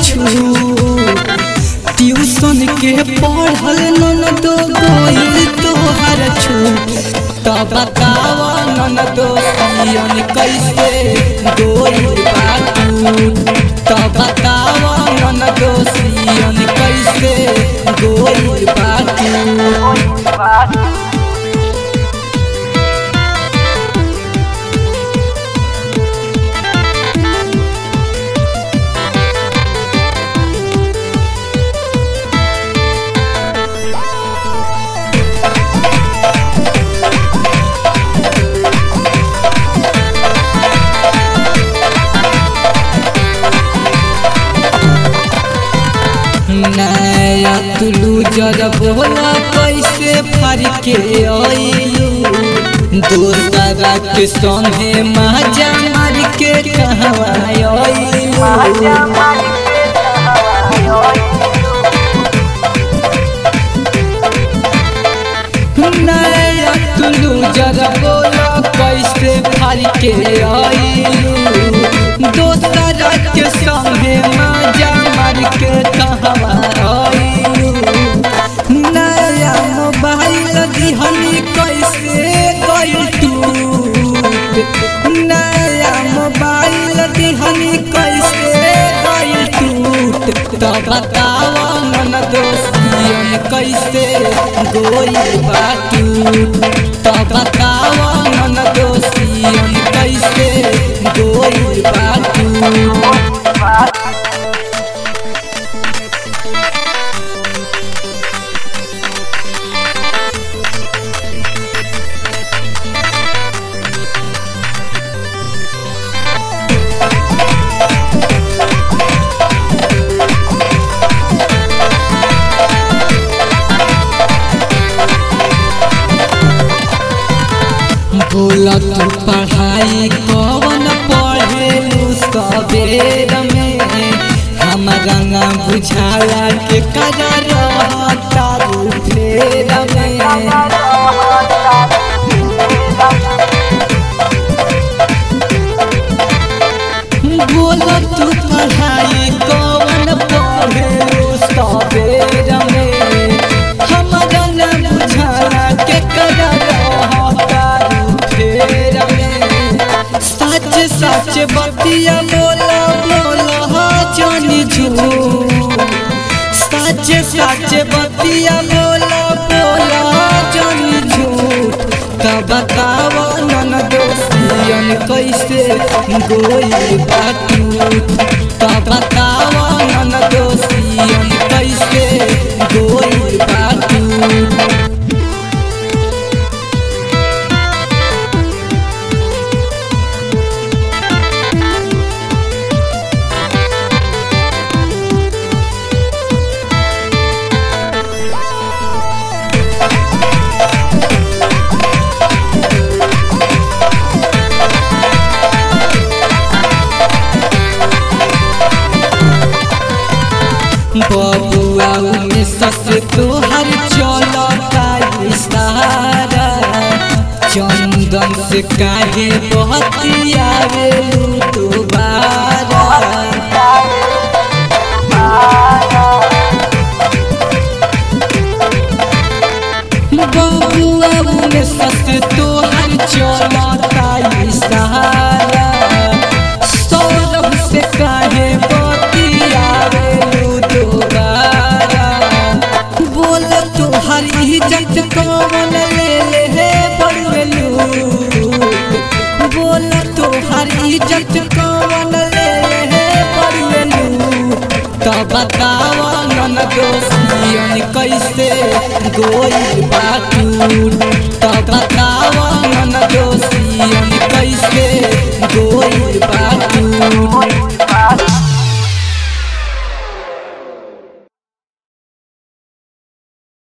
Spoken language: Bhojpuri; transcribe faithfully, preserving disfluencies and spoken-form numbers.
छूट ट्यूशन के पढ़ल ननदो गइल तोहर छूट त बताव ननदो सियन कैसे गइल बा टूट त बताव ननदो सियन कैसे गइल बा टूट। नया तुलू जरा बोला कैसे फर के आइलू दोसरा के संगे माजा मार के कहवा आइलू। नया तुलू जरा बोला कैसे फर के आइलू दोसरा के संगे माजा मार के कहवा आइलू। नया मोबाइल दिहनी कैसे गइल टूट नया मोबाइल दिहनी कैसे गइल टूट त बताव ननदो सियन कैसे गइल बा टूट त बताव ननदो सियन कैसे गइल बा टूट। बोला तू पढ़ाई कौन पढ़े सवेर में हमारा ना बुझाला के करा रहता फेर में। बोला तू पढ़ाई कौन पढ़े सवेर में हमारा ना बुझाला के करा सच सच बतिया बोला बोला जानी झूठ सच सच बतिया बोला बोला जानी झूठ त बताव ननदो सियन कैसे गइल बा टूट त बताव ननदो सियन कैसे गइल बा टूट। बबुआ में सस तोहर चलता इशारा चंदन से काहे बहतियावे दोबारा। बबुआ में सस तोहर चलता इशारा सौरभ से काहे बतियावे बोल तोहर इज्जत कौन ले ले बड़लू बोल तोहर इज्जत कौन ले ले बड़लू त बताव ननदो सियन कैसे गइल बा टूट त बताव ननदो सियन कैसे गइल बा टूट।